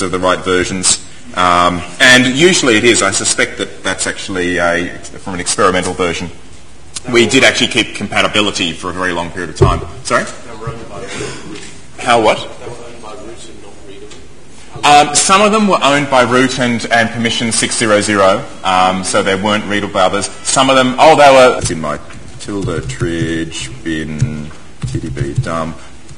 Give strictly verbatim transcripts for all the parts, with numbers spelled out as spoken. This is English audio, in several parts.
of the right versions. Um, and usually it is. I suspect that that's actually a, from an experimental version. We did actually keep compatibility for a very long period of time. Sorry? How what? Um, some of them were owned by root and, and permission six hundred, um, so they weren't readable by others. Some of them, oh, they were... It's in my tilde, tridge, bin, tdb, dump,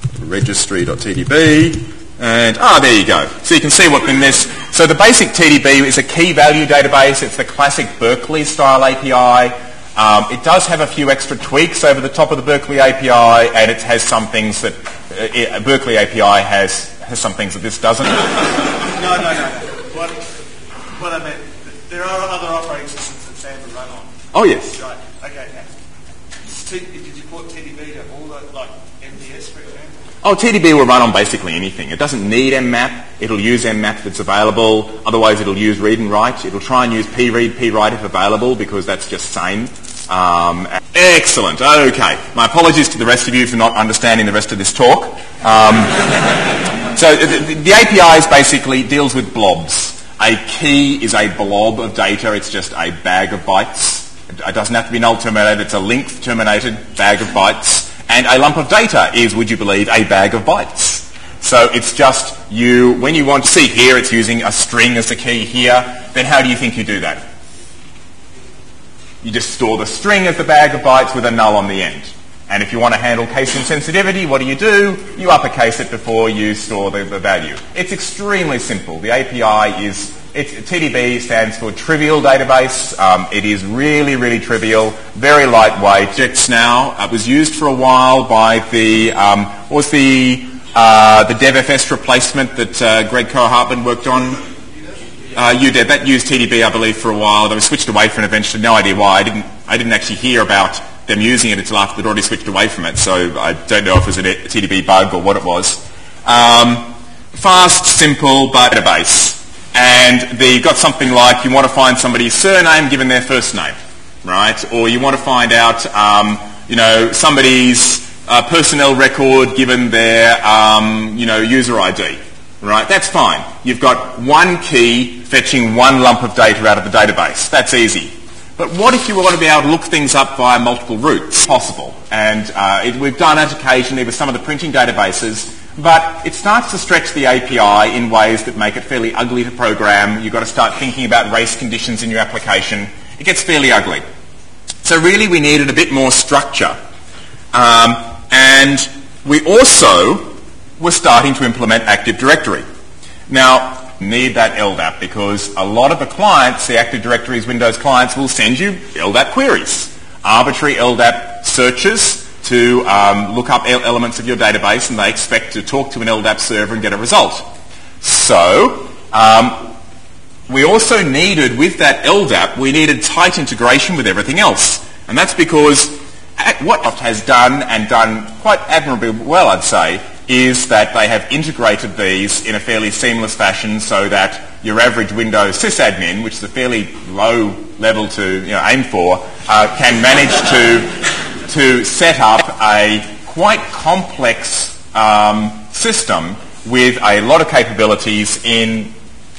registry.tdb, and, ah, there you go. So you can see what's in this. So the basic T D B is a key value database. It's the classic Berkeley-style A P I. Um, it does have a few extra tweaks over the top of the Berkeley A P I, and it has some things that... Uh, it, Berkeley A P I has... has some things that this doesn't. no, no, no. What, what I meant, there are other operating systems that SAM will run on. Oh, yes. Right, okay. T, did you port T D B to all the, like, M D S, for example? Oh, T D B will run on basically anything. It doesn't need M map. It'll use M map that's available. Otherwise, it'll use read and write. It'll try and use pread, prewrite if available, because that's just same. Um, excellent. Okay. My apologies to the rest of you for not understanding the rest of this talk. Um, So the, the A P I is basically deals with blobs. A key is a blob of data. It's just a bag of bytes. It doesn't have to be null terminated. It's a length terminated bag of bytes. And a lump of data is, would you believe, a bag of bytes. So it's just you, when you want to see here, it's using a string as the key here. Then how do you think you do that? You just store the string as the bag of bytes with a null on the end. And if you want to handle case insensitivity, what do you do? You uppercase it before you store the, the value. It's extremely simple. The A P I is, it's, T D B stands for Trivial Database. Um, it is really, really trivial, very lightweight. Objects now, it was used for a while by the, um, what was the, uh, the DevFS replacement that uh, Greg Coe-Hartman worked on? Uh, U D E B. That used T D B, I believe, for a while. They were switched away from it eventually. No idea why. I didn't, I didn't actually hear about them using it until after they'd already switched away from it, so I don't know if it was a T D B bug or what it was. Um, fast, simple, but database. And the, you've got something like you want to find somebody's surname given their first name, right? Or you want to find out, um, you know, somebody's uh, personnel record given their, um, you know, user I D, right? That's fine. You've got one key fetching one lump of data out of the database. That's easy. But what if you want to be able to look things up via multiple routes? Possible. And uh, it, we've done it occasionally with some of the printing databases, but it starts to stretch the A P I in ways that make it fairly ugly to program. You've got to start thinking about race conditions in your application. It gets fairly ugly. So really we needed a bit more structure. Um, and we also were starting to implement Active Directory. Now, need that L D A P because a lot of the clients, the Active Directory's Windows clients, will send you L D A P queries, arbitrary L D A P searches to um, look up elements of your database, and they expect to talk to an L D A P server and get a result. So um, we also needed, with that L D A P, we needed tight integration with everything else. And that's because what Microsoft has done, and done quite admirably well, I'd say, is that they have integrated these in a fairly seamless fashion so that your average Windows sysadmin, which is a fairly low level to you know, aim for, uh, can manage to, to set up a quite complex um, system with a lot of capabilities in...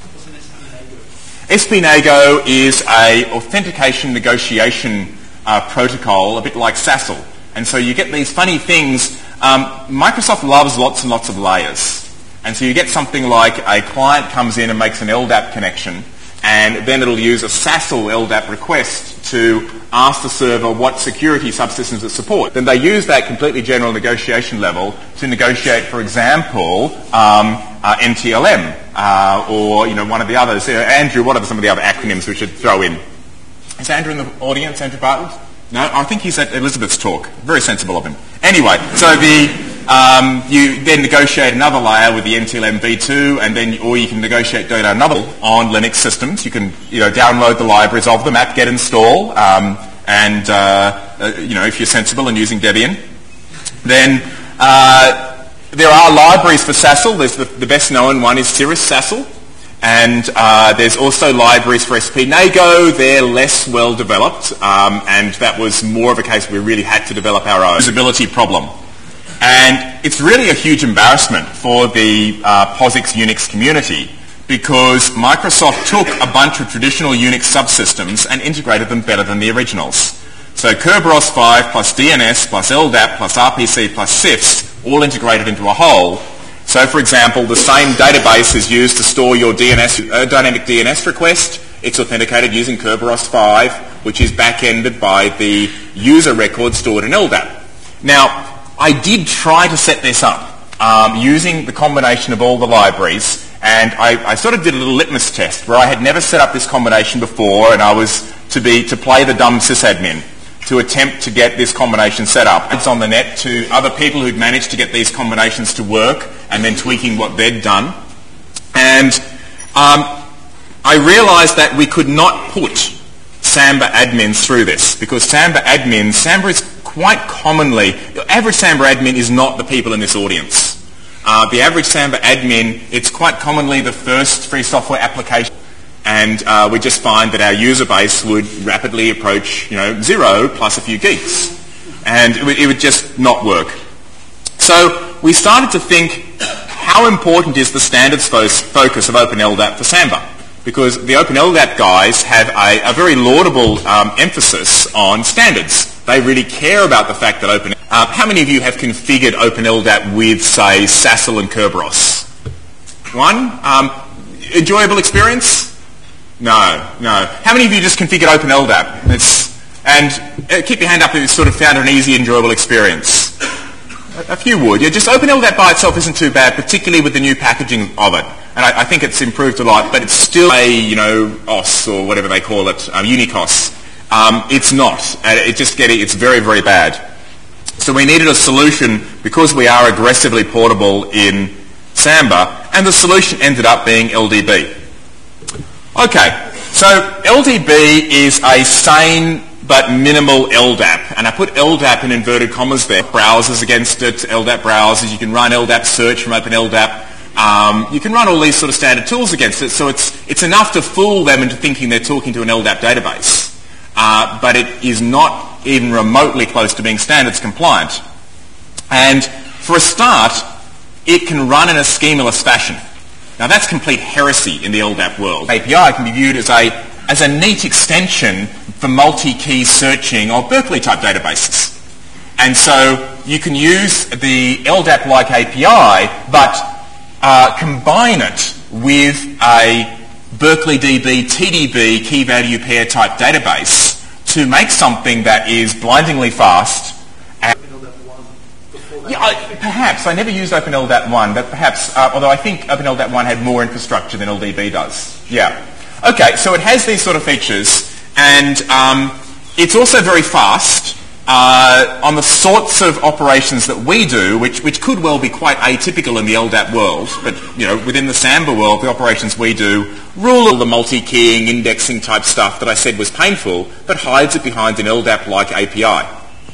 Espinago is a authentication negotiation uh, protocol, a bit like S A S L. And so you get these funny things. Um, Microsoft loves lots and lots of layers. And so you get something like a client comes in and makes an L D A P connection, and then it'll use a S A S L L D A P request to ask the server what security subsystems it supports. Then they use that completely general negotiation level to negotiate, for example, um, uh, N T L M uh, or you know one of the others. Uh, Andrew, what are some of the other acronyms we should throw in? Is Andrew in the audience, Andrew Bartlett? No, I think he's at Elizabeth's talk. Very sensible of him. Anyway, so the um, you then negotiate another layer with the N T L M v two, and then or you can negotiate data another on Linux systems. You can you know download the libraries of them, apt-get install, um, and uh, uh, you know if you're sensible and using Debian, then uh, there are libraries for S A S L. There's the, the best known one is Cirrus S A S L. And uh, there's also libraries for Espinago. They're less well developed, um, and that was more of a case where we really had to develop our own usability problem. And it's really a huge embarrassment for the uh, POSIX Unix community because Microsoft took a bunch of traditional Unix subsystems and integrated them better than the originals. So Kerberos five plus D N S plus L D A P plus R P C plus C I F S all integrated into a whole. So for example, the same database is used to store your D N S, uh, dynamic D N S request. It's authenticated using Kerberos five, which is back-ended by the user record stored in L D A P. Now, I did try to set this up um, using the combination of all the libraries, and I, I sort of did a little litmus test where I had never set up this combination before, and I was to be to play the dumb sysadmin to attempt to get this combination set up. It's on the net to other people who'd managed to get these combinations to work and then tweaking what they'd done. And um, I realized that we could not put Samba admins through this, because Samba admins, Samba is quite commonly, the average Samba admin is not the people in this audience. Uh, the average Samba admin, it's quite commonly the first free software application, and uh, we just find that our user base would rapidly approach, you know, zero plus a few geeks, and it would, it would just not work. So we started to think, how important is the standards fo- focus of OpenLDAP for Samba? Because the OpenLDAP guys have a, a very laudable um, emphasis on standards. They really care about the fact that Open... Uh, how many of you have configured OpenLDAP with, say, S A S L and Kerberos? One? Um, enjoyable experience? No, no. How many of you just configured OpenLDAP? It's, and uh, keep your hand up if you sort of found an easy, enjoyable experience. A, a few would. Yeah, just OpenLDAP by itself isn't too bad, particularly with the new packaging of it. And I, I think it's improved a lot, but it's still a, you know, O S or whatever they call it, um, Unicos. Um, it's not. Uh, it just getting, it's very, very bad. So we needed a solution because we are aggressively portable in Samba, and the solution ended up being L D B. Okay, so L D B is a sane but minimal L D A P, and I put L D A P in inverted commas there. Browsers against it, L D A P browsers. You can run L D A P search from OpenLDAP. Um, you can run all these sort of standard tools against it, so it's it's enough to fool them into thinking they're talking to an L D A P database. Uh, but it is not even remotely close to being standards compliant. And for a start, it can run in a schemaless fashion. Now that's complete heresy in the L D A P world. A P I can be viewed as a as a neat extension for multi-key searching of Berkeley-type databases. And so you can use the L D A P-like A P I, but Uh, combine it with a Berkeley D B T D B key value pair type database to make something that is blindingly fast. And yeah, I, perhaps. I never used OpenLDAP one, but perhaps, uh, although I think OpenLDAP one had more infrastructure than L D B does. Yeah. Okay, so it has these sort of features, and um, it's also very fast. Uh, on the sorts of operations that we do, which, which could well be quite atypical in the L D A P world, but you know, within the Samba world, the operations we do rule all the multi-keying, indexing type stuff that I said was painful, but hides it behind an L D A P-like A P I.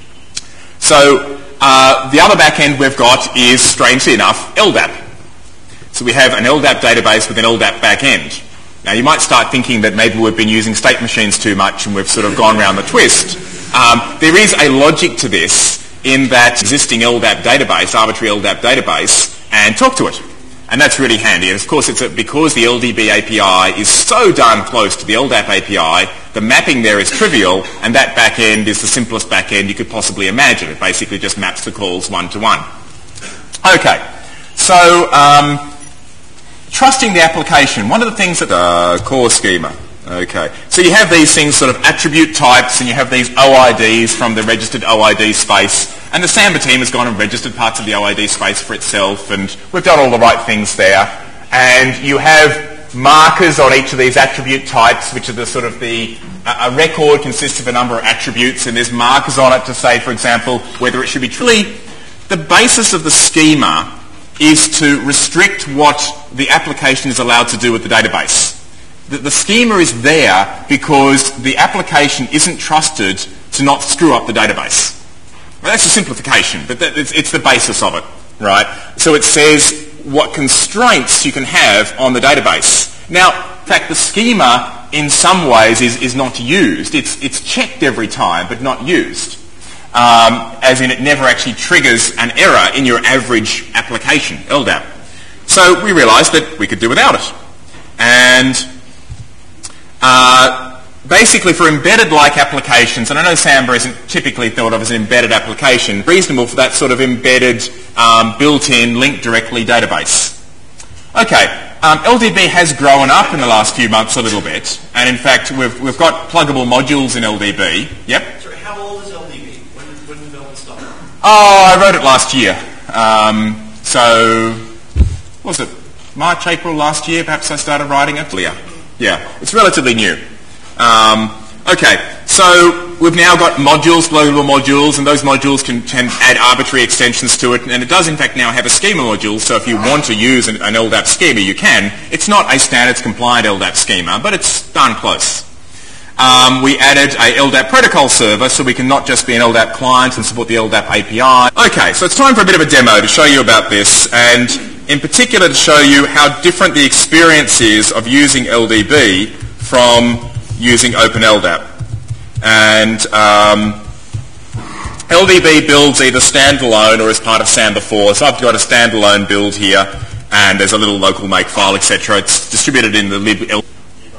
So uh, the other back end we've got is, strangely enough, L D A P. So we have an L D A P database with an L D A P back end. Now you might start thinking that maybe we've been using state machines too much and we've sort of gone round the twist. Um, there is a logic to this in that existing L D A P database, arbitrary L D A P database, and talk to it. And that's really handy. And of course, it's a, because the L D B A P I is so darn close to the L D A P A P I, the mapping there is trivial, and that back end is the simplest back end you could possibly imagine. It basically just maps the calls one to one. Okay, so um, trusting the application. One of the things that the uh, core schema. Okay, so you have these things, sort of attribute types, and you have these O I Ds from the registered O I D space, and the Samba team has gone and registered parts of the O I D space for itself, and we've done all the right things there. And you have markers on each of these attribute types, which are the sort of the, a record consists of a number of attributes, and there's markers on it to say, for example, whether it should be truly. The basis of the schema is to restrict what the application is allowed to do with the database. The, the schema is there because the application isn't trusted to not screw up the database. Well, that's a simplification, but that, it's, it's the basis of it, right? So it says what constraints you can have on the database. Now, in fact, the schema in some ways is, is not used. It's, it's checked every time, but not used. Um, as in it never actually triggers an error in your average application, L D A P. So we realised that we could do without it. And uh, basically for embedded-like applications, and I know Samba isn't typically thought of as an embedded application, reasonable for that sort of embedded, um, built-in, linked directly database. Okay, um, L D B has grown up in the last few months a little bit, and in fact we've, we've got pluggable modules in L D B. Yep? Sorry, how old is L D B? When, when did development start? Oh, I wrote it last year. Um, so, what was it? March, April last year, perhaps I started writing it. Yeah, yeah, it's relatively new. Um, okay, so we've now got modules, global modules, and those modules can, can add arbitrary extensions to it, and it does in fact now have a schema module, so if you want to use an, an L D A P schema, you can. It's not a standards compliant L D A P schema, but it's darn close. Um, we added a L D A P protocol server, so we can not just be an L D A P client and support the L D A P A P I. Okay, so it's time for a bit of a demo to show you about this, and in particular to show you how different the experience is of using L D B from using OpenLDAP. And um, L D B builds either standalone or as part of Samba four. So I've got a standalone build here, and there's a little local make file, et cetera. It's distributed in the lib. L-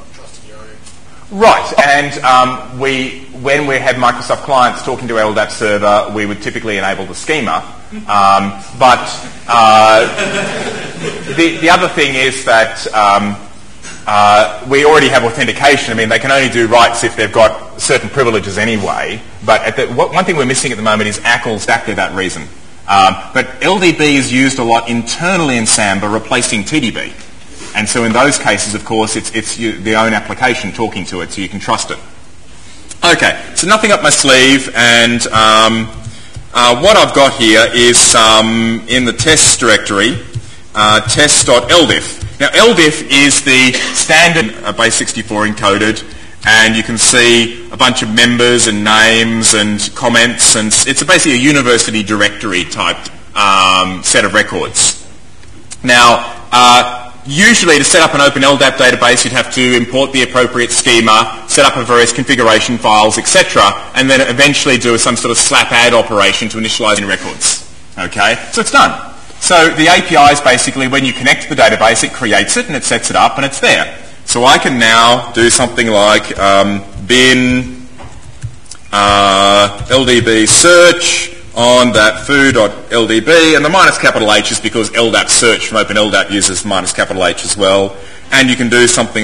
right, and um, we, when we have Microsoft clients talking to L D A P server, we would typically enable the schema. Um, but uh, the, the other thing is that um, Uh, we already have authentication. I mean, they can only do writes if they've got certain privileges anyway. But at the, what, one thing we're missing at the moment is A C L exactly that reason. Um, but L D B is used a lot internally in Samba, replacing T D B. And so in those cases, of course, it's, it's you, the own application talking to it, so you can trust it. Okay, so nothing up my sleeve, and um, uh, what I've got here is um, in the tests directory, uh, test.ldif. Now, L D I F is the standard uh, base sixty-four encoded, and you can see a bunch of members and names and comments, and it's basically a university directory type um, set of records. Now, uh, usually to set up an OpenLDAP database, you'd have to import the appropriate schema, set up a various configuration files, et cetera, and then eventually do some sort of slap add operation to initialize in records. Okay, so it's done. So the A P I is basically when you connect to the database, it creates it and it sets it up and it's there. So I can now do something like um, bin uh, L D B search on that foo.ldb, and the minus capital H is because L D A P search from OpenLDAP uses minus capital H as well. And you can do something.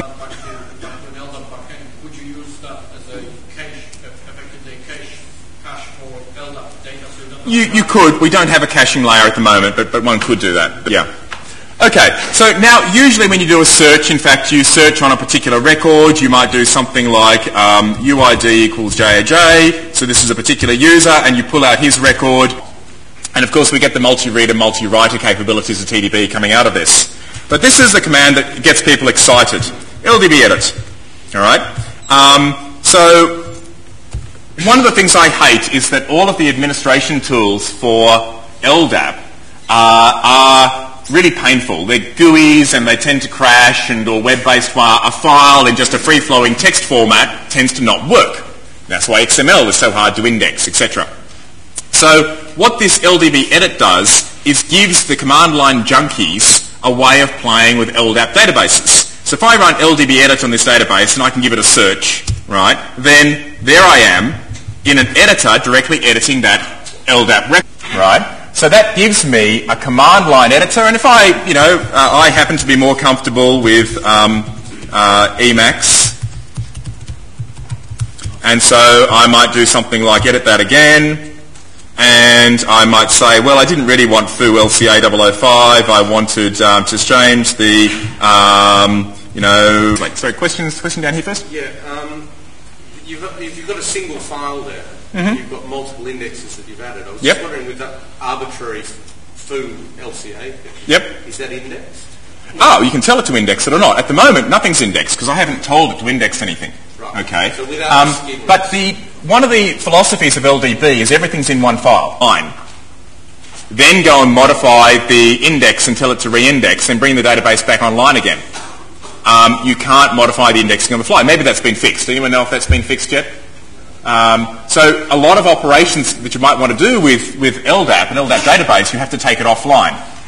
Would you use that as a cache, effectively a cache cache for L D A P data? You, you could. We don't have a caching layer at the moment, but, but one could do that. But yeah. Okay, so now usually when you do a search, in fact, you search on a particular record. You might do something like um, U I D equals J A J. So this is a particular user, and you pull out his record. And of course, we get the multi-reader, multi-writer capabilities of T D B coming out of this. But this is the command that gets people excited. L D B edit. All right? Um, so one of the things I hate is that all of the administration tools for L D A P uh, are really painful. They're G U Is and they tend to crash, and or web-based file, a file in just a free-flowing text format tends to not work. That's why X M L is so hard to index, et cetera. So what this L D B edit does is gives the command line junkies a way of playing with L D A P databases. So if I run L D B edit on this database and I can give it a search, right, then there I am in an editor directly editing that L D A P record, right? So that gives me a command line editor, and if I, you know, uh, I happen to be more comfortable with um, uh, Emacs, and so I might do something like edit that again, and I might say, well, I didn't really want foo L C A double oh five, I wanted um, to change the, um, you know, wait, sorry, questions, question down here first? Yeah, um, you've got, if you've got a single file there, Mm-hmm. you've got multiple indexes that you've added. I was Yep. just wondering, with that arbitrary foo L C A, Yep. is that indexed? Oh, you can tell it to index it or not. At the moment, nothing's indexed because I haven't told it to index anything. Right. Okay. So without um, schemas. but the one of the philosophies of L D B is everything's in one file. Fine. Then go and modify the index and tell it to re-index and bring the database back online again. Um, you can't modify the indexing on the fly. Maybe that's been fixed. Anyone know if that's been fixed yet? Um, so a lot of operations that you might want to do with, with L D A P, an L D A P database, you have to take it offline.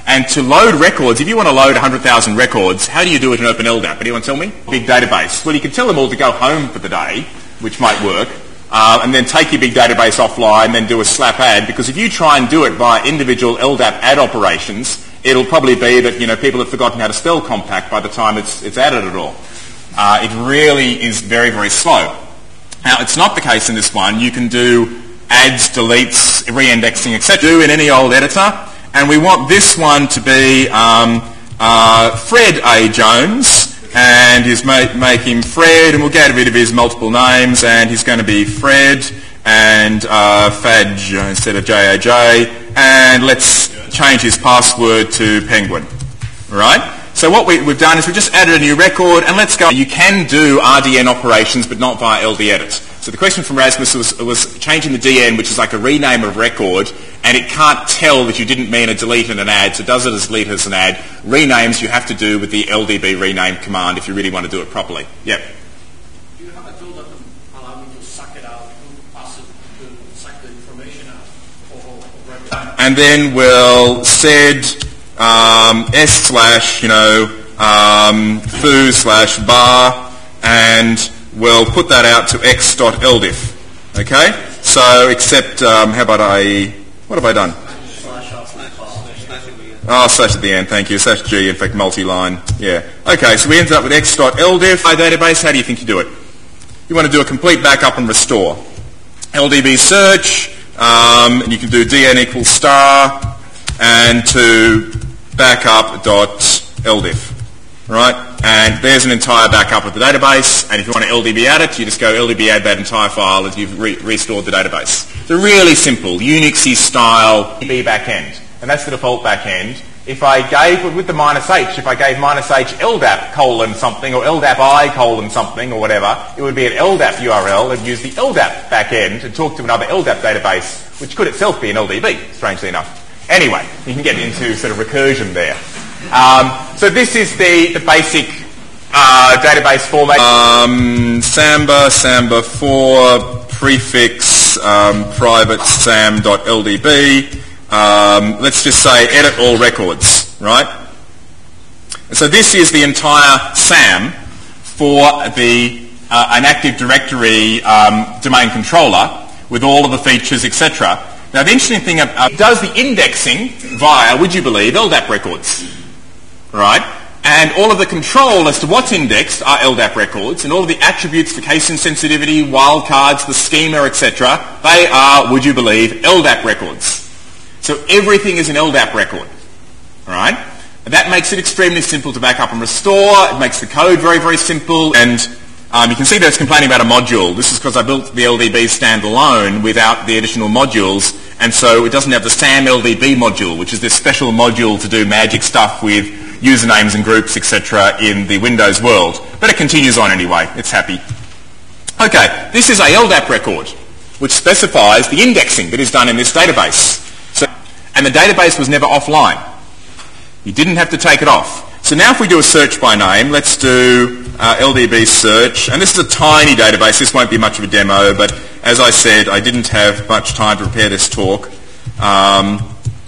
And to load records, if you want to load one hundred thousand records, how do you do it in OpenLDAP? Anyone tell me? Big database. Well, you can tell them all to go home for the day, which might work, uh, and then take your big database offline, then do a slap add, because if you try and do it via individual LDAP add operations, it'll probably be that, you know, people have forgotten how to spell compact by the time it's, it's added at all. Uh, it really is very, very slow. Now, it's not the case in this one. You can do adds, deletes, re-indexing, et cetera, do in any old editor. And we want this one to be um, uh, Fred A. Jones, and he's make, make him Fred, and we'll get rid of his multiple names, and he's going to be Fred and uh, Fadge instead of J A J, and let's change his password to Penguin. All right? So what we, we've done is we've just added a new record, and let's go. You can do R D N operations, but not via L D edit. So the question from Rasmus was, was changing the D N, which is like a rename of record, and it can't tell that you didn't mean a delete and an add, so it does it as delete as an add. Renames you have to do with the L D B rename command if you really want to do it properly. Yep. Do you have a tool that can allow me to suck it out, to pass it, to suck the information out of a record? And then we'll sed um, s slash, you know, um, foo slash bar, and we'll put that out to x.ldif. Okay? So, except, um, how about I, what have I done? Oh, slash at the end, thank you. Slash G, in fact, multi-line. Yeah. Okay, so we ended up with x.ldif. My database, how do you think you do it? You want to do a complete backup and restore. L D B search, um, and you can do dn equals star, and to backup.ldif. Right? And there's an entire backup of the database, and if you want to L D B add it, you just go L D B add that entire file and you've re- restored the database. It's a really simple, Unixy style B backend, and that's the default backend. If I gave, with the minus H, if I gave minus H LDAP colon something, or LDAP I colon something, or whatever, it would be an LDAP U R L and use the LDAP backend to talk to another LDAP database, which could itself be an L D B, strangely enough. Anyway, you can get into sort of recursion there. Um, so this is the, the basic uh, database format. Um, Samba, Samba four, prefix, um, private sam.ldb. Um, let's just say edit all records, right? And so this is the entire SAM for the uh, an Active Directory um, domain controller with all of the features, et cetera. Now the interesting thing, uh, it does the indexing via, would you believe, LDAP records. Right? And all of the control as to what's indexed are LDAP records, and all of the attributes, the case insensitivity, wildcards, the schema, et cetera, they are, would you believe, LDAP records. So everything is an LDAP record. Right? And that makes it extremely simple to back up and restore. It makes the code very, very simple. And um, you can see that it's complaining about a module. This is because I built the L D B standalone without the additional modules, and so it doesn't have the SAM L D B module, which is this special module to do magic stuff with usernames and groups, et cetera, in the Windows world. But it continues on anyway. It's happy. Okay, this is a LDAP record, which specifies the indexing that is done in this database. So, and the database was never offline. You didn't have to take it off. So now if we do a search by name, let's do uh, L D B search. And this is a tiny database. This won't be much of a demo, but as I said, I didn't have much time to prepare this talk. Um,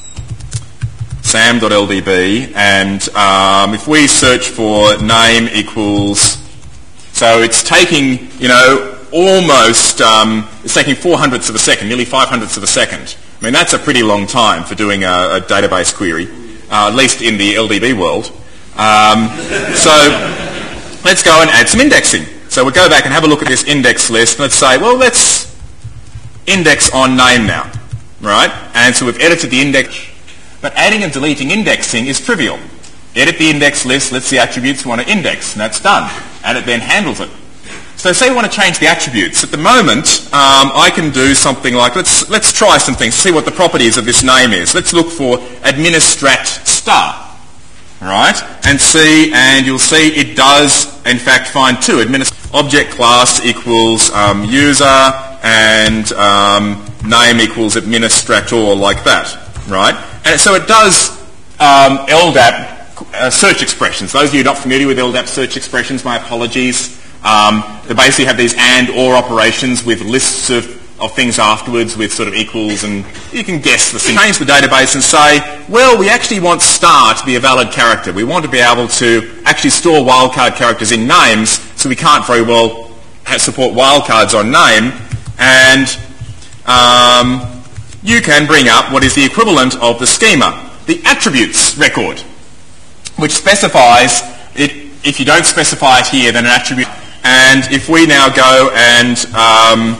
sam.ldb, and um, if we search for name equals, so it's taking, you know, almost, um, it's taking four hundredths of a second, nearly five hundredths of a second. I mean, that's a pretty long time for doing a, a database query, uh, at least in the L D B world. Um, so let's go and add some indexing. So we'll go back and have a look at this index list. Let's say, well, let's index on name now, right? And so we've edited the index. But adding and deleting indexing is trivial. Edit the index list, let's see attributes we want to index, and that's done. And it then handles it. So say we want to change the attributes. At the moment, um, I can do something like, let's let's try some things, see what the properties of this name is. Let's look for administrat star, right? And see, and you'll see it does, in fact, find two. Administ- object class equals um, user, and um, name equals administrator, like that, right? And so it does um, LDAP uh, search expressions. Those of you not familiar with LDAP search expressions, my apologies. Um, they basically have these and or operations with lists of of things afterwards with sort of equals, and you can guess the thing. Change the database and say, well, we actually want star to be a valid character. We want to be able to actually store wildcard characters in names, so we can't very well support wildcards on name. And um, you can bring up what is the equivalent of the schema, the attributes record, which specifies it. If you don't specify it here, then an attribute. And if we now go and um,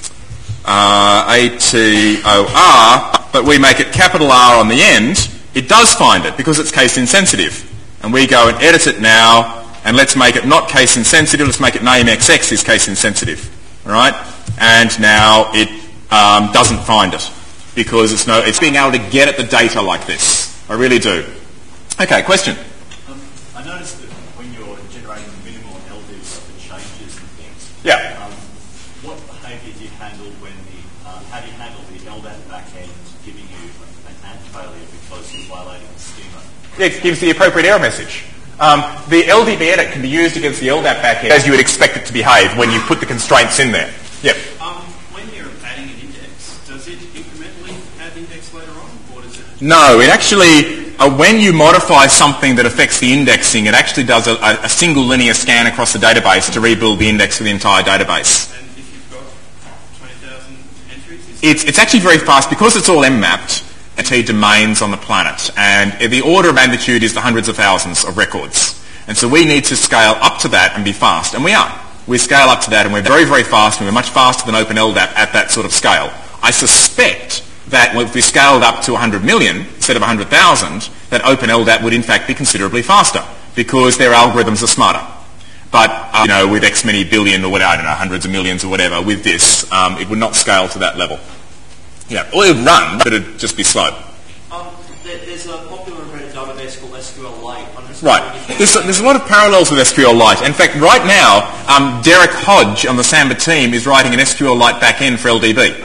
uh, A T O R, but we make it capital R on the end, it does find it because it's case insensitive. And we go and edit it now, and let's make it not case insensitive. Let's make it name X X is case insensitive, all right? And now it um, doesn't find it because it's no. It's being able to get at the data like this. I really do. Okay, question. Um, I noticed that when you're generating minimal and L D stuff, it changes and things. Yeah. Um, what behaviour do you handle when the um, how do you handle the L D A P backend giving you an AND failure because you're violating the schema? It gives the appropriate error message. Um, the L D B edit can be used against the L D A P backend as you would expect it to behave when you put the constraints in there. Yep. Um, when you're adding an index, does it incrementally add index later on, or does it? No, it actually, uh, when you modify something that affects the indexing, it actually does a, a single linear scan across the database to rebuild the index for the entire database. And if you've got twenty thousand entries? Is It's, it's actually very fast because it's all M-mapped. T domains on the planet, and the order of magnitude is the hundreds of thousands of records. And so we need to scale up to that and be fast, and we are. We scale up to that, and we're very, very fast, and we're much faster than OpenLDAP at that sort of scale. I suspect that if we scaled up to one hundred million instead of one hundred thousand, that OpenLDAP would in fact be considerably faster because their algorithms are smarter. But, uh, you know, with X many billion or whatever, I don't know, hundreds of millions or whatever, with this, um, it would not scale to that level. Yeah, or it would run, but it would just be slow. Um, there, there's a popular embedded database called S Q L Lite. I'm just Right. There's, there's a lot of parallels with S Q L Lite. In fact, right now, um, Derek Hodge on the Samba team is writing an S Q L Lite backend for L D B. Okay.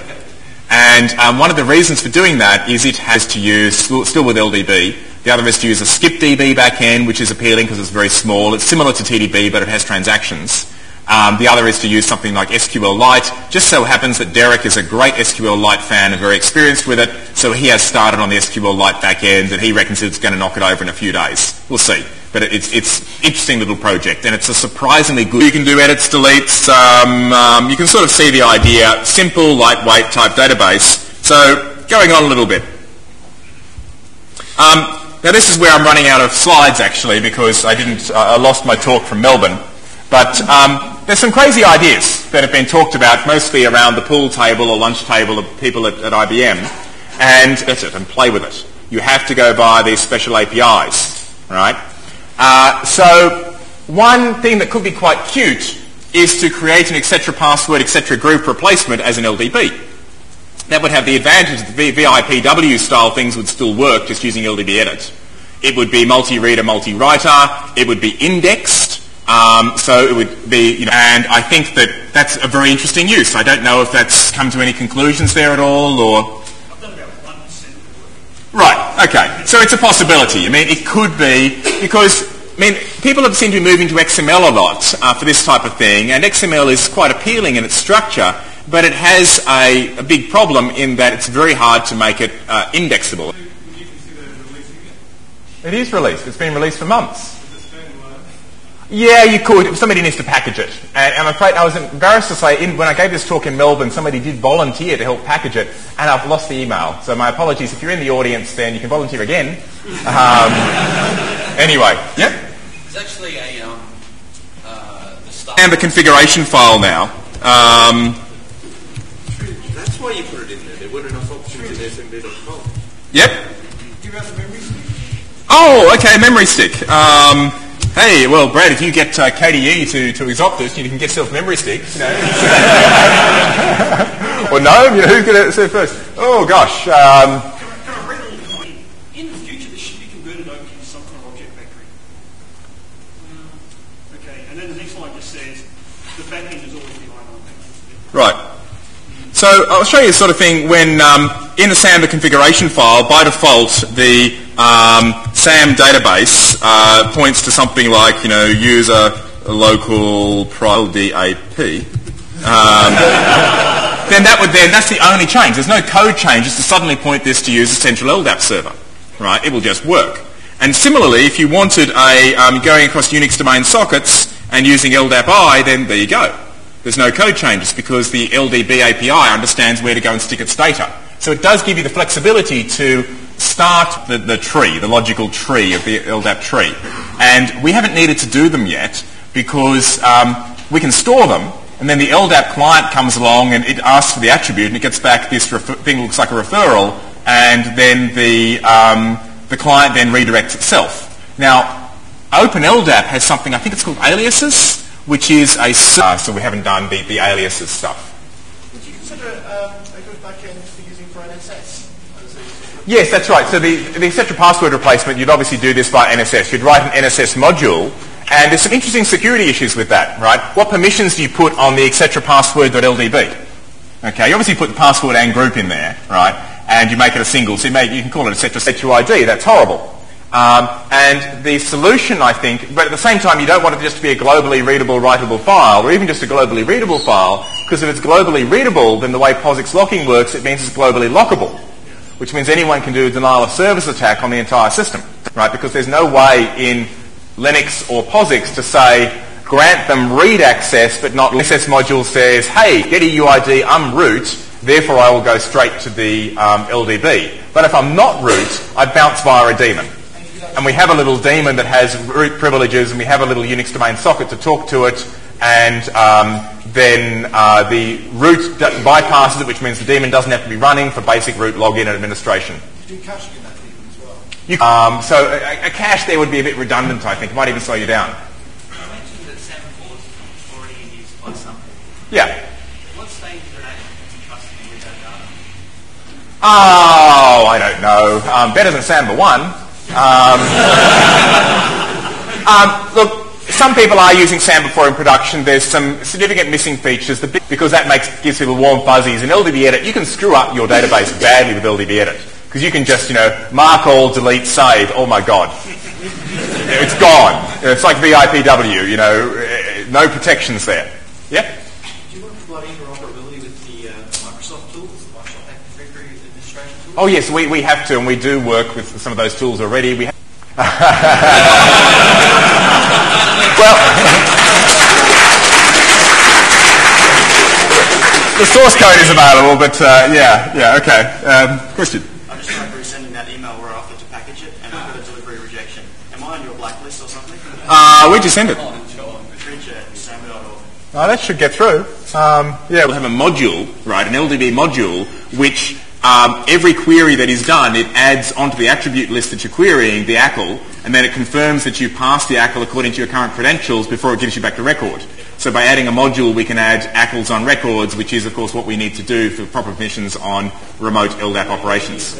And um, one of the reasons for doing that is it has to use, still, still with L D B, the other is to use a SkipDB backend, which is appealing because it's very small. It's similar to T D B, but it has transactions. Um, the other is to use something like S Q L Lite. Just so happens that Derek is a great S Q L Lite fan and very experienced with it, so he has started on the S Q L Lite backend, and he reckons it's going to knock it over in a few days. We'll see. But it's it's an interesting little project, and it's a surprisingly good. You can do edits, deletes. Um, um, you can sort of see the idea. Simple, lightweight type database. So going on a little bit. Um, now this is where I'm running out of slides actually, because I didn't. Uh, I lost my talk from Melbourne, but. Um, There's some crazy ideas that have been talked about, mostly around the pool table or lunch table of people at, at I B M, and that's it, and play with it. You have to go by these special A P Is, right? Uh, so one thing that could be quite cute is to create an et cetera password, et cetera group replacement as an L D B. That would have the advantage that the V I P W style things would still work just using L D B edit. It would be multi-reader, multi-writer. It would be indexed. Um, so it would be, you know, and I think that that's a very interesting use. I don't know if that's come to any conclusions there at all, or... I've done about one percent of the work. Right, okay. So it's a possibility. I mean, it could be, because, I mean, people have seemed to be moving to X M L a lot uh, for this type of thing, and X M L is quite appealing in its structure, but it has a, a big problem in that it's very hard to make it uh, indexable. Would you consider releasing it? It is released. It's been released for months. Is it standalone? Yeah, you could. Somebody needs to package it. And I'm afraid I was embarrassed to say, in, when I gave this talk in Melbourne, somebody did volunteer to help package it, and I've lost the email. So my apologies. If you're in the audience, then you can volunteer again. Um, anyway, yeah? There's actually a, um, uh, the stuff... And the configuration file now. Um, That's why you put it in there. There weren't enough options in S M B dot com. yep. Do you have the memory stick? Oh, okay, memory stick. Um, hey, well, Brad, if you get uh, K D E to, to Exoptus, you can get yourself memory sticks, you know. Or no, you know, who's going to say first? Oh, gosh. Um, Can I bring it on? In the future, this should be converted over to some kind of object factory. Okay, and then the next line just says the backend is always behind on that. right. So I'll show you the sort of thing when um, in the Samba configuration file, by default, the um, SAM database uh, points to something like, you know, user local pro D A P. Um, then that would then, that's the only change. There's no code changes to suddenly point this to use a central L D A P server, right? It will just work. And similarly, if you wanted a, um, going across Unix domain sockets and using L D A P I, then there you go. There's no code changes because the L D B A P I understands where to go and stick its data. So it does give you the flexibility to start the, the tree, the logical tree of the L D A P tree. And we haven't needed to do them yet because um, we can store them, and then the L D A P client comes along and it asks for the attribute and it gets back this refer- thing that looks like a referral, and then the, um, the client then redirects itself. Now, OpenLDAP has something, I think it's called aliases, which is a... Uh, so we haven't done the, the aliases stuff. Would you consider um, a good backend for using for N S S? Yes, that's right. So the, the et cetera password replacement, you'd obviously do this by N S S. You'd write an N S S module, and there's some interesting security issues with that, right? What permissions do you put on the et cetera password.ldb? Okay, you obviously put the password and group in there, right? And you make it a single, so you, make, you can call it et cetera set to I D. That's horrible. Um, and the solution, I think, but at the same time, you don't want it just to be a globally readable, writable file, or even just a globally readable file, because if it's globally readable, then the way POSIX locking works, it means it's globally lockable, which means anyone can do a denial of service attack on the entire system, right? Because there's no way in Linux or POSIX to say, grant them read access, but not N S S module says, hey, get a U I D, I'm root, therefore I will go straight to the um, L D B. But if I'm not root, I bounce via a daemon. And we have a little daemon that has root privileges, and we have a little Unix domain socket to talk to it, and um, then uh, the root d- bypasses it, which means the daemon doesn't have to be running for basic root login and administration. You do caching in that daemon as well? You, um, so a, a cache there would be a bit redundant, I think. It might even slow you down. You mentioned that Semaphore is already in use by some people. Yeah. What stage are they trusting with that data? Oh, I don't know. Um, better than Samba one. Um, um, look, some people are using Samba four in production. There's some significant missing features the, because that makes gives people warm fuzzies. In L D B Edit, you can screw up your database badly with L D B Edit because you can just, you know, mark all, delete, save. Oh my God, it's gone. It's like V I P W. You know, no protections there. Yep. Do you want to provide interoperability with the uh, Microsoft tools, the Microsoft Active Directory administration tools? Oh yes, we, we have to, and we do work with some of those tools already. We have well, the source code is available, but uh, yeah, yeah, okay. Um, question? I just remember sending that email where I offered to package it, and I got a delivery rejection. Am I on your blacklist or something? Uh, where'd you send it? Oh, that should get through. Um, yeah, we'll have a module, right, an L D B module, which um, every query that is done, it adds onto the attribute list that you're querying the A C L, and then it confirms that you passed the A C L according to your current credentials before it gives you back the record. So by adding a module, we can add A C Ls on records, which is, of course, what we need to do for proper permissions on remote L D A P operations.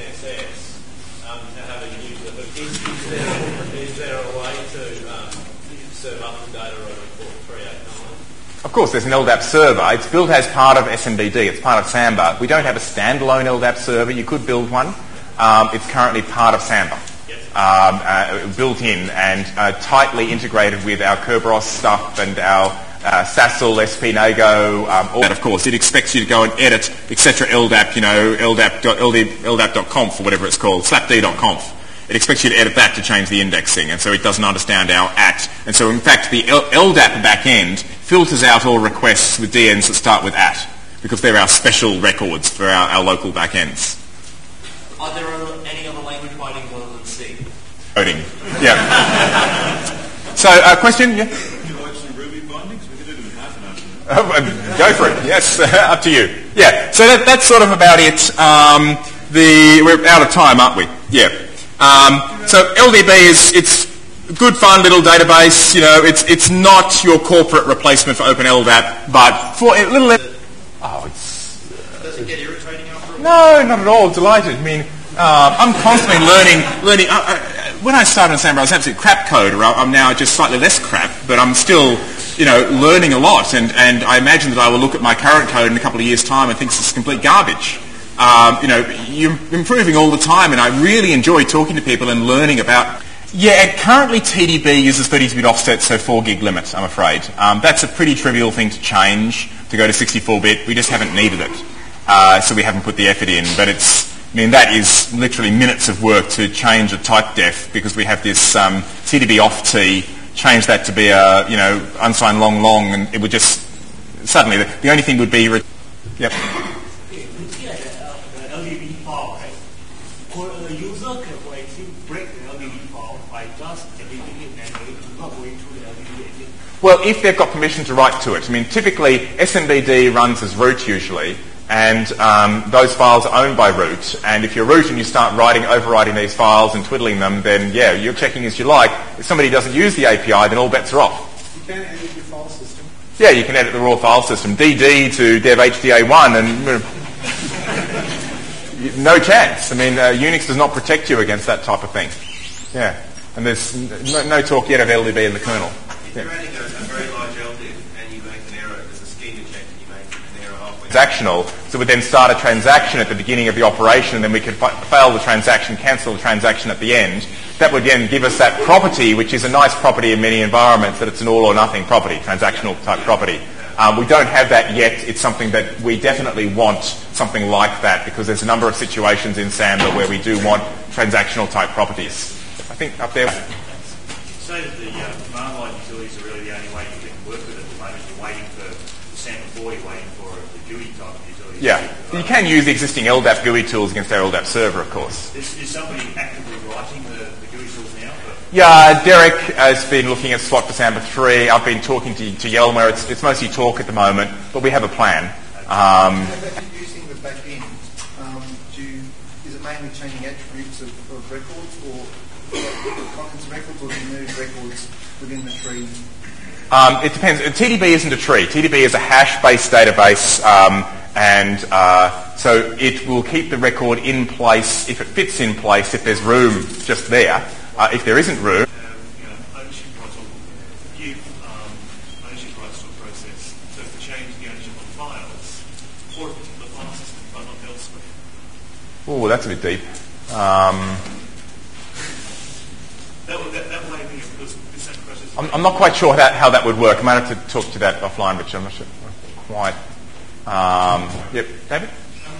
Of course, there's an L D A P server. It's built as part of S M B D. It's part of Samba. We don't have a standalone L D A P server. You could build one. Um, it's currently part of Samba, um, uh, built in and uh, tightly integrated with our Kerberos stuff and our uh, S A S L, S P Nago. Um, all that, of course, it expects you to go and edit, et cetera. L D A P, you know, L D A P dot conf or whatever it's called, slapd dot conf. It expects you to edit that to change the indexing, and so it doesn't understand our at. And so, in fact, the L- LDAP backend filters out all requests with D Ns that start with at, because they're our special records for our, our local backends. Are there any other language writing other than C? Coding, yeah. So, uh, question? Yeah. Would you like some Ruby bindings? We could do them in half an hour. Uh, go for it. Yes, up to you. Yeah. So that, that's sort of about it. Um, the we're out of time, aren't we? Yeah. Um, so L D B is it's a good, fun little database. You know, it's it's not your corporate replacement for OpenLDAP, but for a little. Oh, it's. Uh, Does it get irritating after a while? No, not at all. Delighted. I mean, uh, I'm constantly learning. Learning. Uh, uh, when I started in Samba, I was absolute crap coder. I'm now just slightly less crap, but I'm still, you know, learning a lot. And and I imagine that I will look at my current code in a couple of years' time and think this is complete garbage. Um, you know, you're improving all the time, and I really enjoy talking to people and learning about Yeah, and currently T D B uses thirty-two bit offset, so four gig limit, I'm afraid. Um, that's a pretty trivial thing to change, to go to sixty-four bit. We just haven't needed it. Uh, so we haven't put the effort in. But it's, I mean, that is literally minutes of work to change a type def because we have this um, T D B off T, change that to be a, you know, unsigned long long, and it would just, suddenly, the, the only thing would be, re- yep. L D B file, right? For a user can actually break the L D B file by just editing it and not going through the L D B edit. Well, if they've got permission to write to it. I mean, typically S M B D runs as root usually, and um, those files are owned by root. And if you're root and you start writing, overwriting these files and twiddling them, then yeah, you're checking as you like. If somebody doesn't use the A P I, then all bets are off. You can edit your file system. Yeah, you can edit the raw file system, D D to dev H D A one, and no chance. I mean, uh, Unix does not protect you against that type of thing. Yeah, and there's no, no talk yet of L D B in the kernel. If you're adding a, a very large L D I F and you make an error, there's a schema check and you make an error halfway. Transactional, so we then start a transaction at the beginning of the operation, and then we could fi- fail the transaction, cancel the transaction at the end. That would then give us that property, which is a nice property in many environments, that it's an all or nothing property, transactional type property. Um, we don't have that yet. It's something that we definitely want something like that, because there's a number of situations in Samba where we do want transactional type properties. I think up there. Say that the uh, command line utilities are really the only way you can work with it at the moment. You're waiting for the Samba four, you're waiting for the G U I type of utilities. Yeah, you can use the existing L D A P G U I tools against our L D A P server, of course. Is, is somebody actively writing the, the G U I tools now? But Yeah, Derek has been looking at SWAT for Samba three. I've been talking to, to Yelmer. It's, it's mostly talk at the moment, but we have a plan. Um, Using the back end, um, do you, is it mainly changing attributes of, of records or contents of records, or do you move records within the tree? um, it depends. T D B isn't a tree. T D B is a hash-based database, um, and uh, so it will keep the record in place if it fits in place, if there's room just there. Uh, if there isn't room... Um, you know, ownership rights will give um, ownership rights to a process. So to change the ownership of files for a particular file system, but not elsewhere. Oh, that's a bit deep. Um, That will, that, that will make me, because the same process... I'm, I'm not quite sure that, how that would work. I might have to talk to that offline, but I'm not sure quite. Um, yep, David?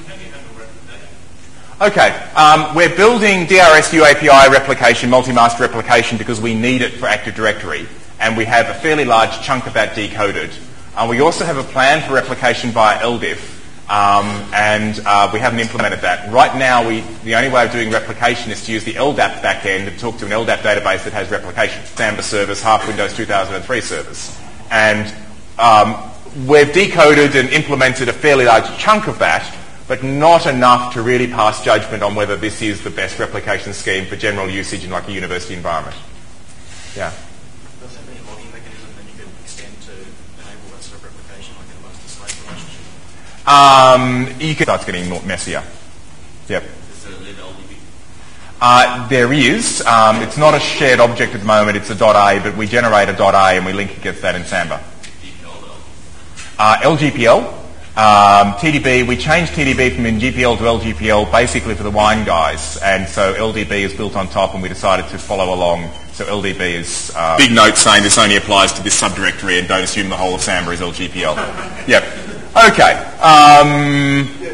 Okay, um, we're building D R S U A P I replication, multi-master replication, because we need it for Active Directory, and we have a fairly large chunk of that decoded. Uh, we also have a plan for replication via L D I F, um, and uh, we haven't implemented that. Right now, we, the only way of doing replication is to use the L D A P backend and talk to an L D A P database that has replication. Samba servers, half Windows two thousand three servers. And um, we've decoded and implemented a fairly large chunk of that, but not enough to really pass judgment on whether this is the best replication scheme for general usage in like a university environment. Yeah. Does that have any logging mechanism that you could extend to enable that sort of replication, like in a master-slave relationship? Um, you can start getting more messier. Yep. Is there a lib L D B? Uh, there is. Um, it's not a shared object at the moment. It's a .a, but we generate a .a and we link against that in Samba. Uh, L G P L. Um, T D B, we changed T D B from G P L to L G P L basically for the wine guys, and so L D B is built on top, and we decided to follow along. So L D B is... Uh, big note saying this only applies to this subdirectory, and don't assume the whole of Samba is L G P L. Yep. Okay. Um,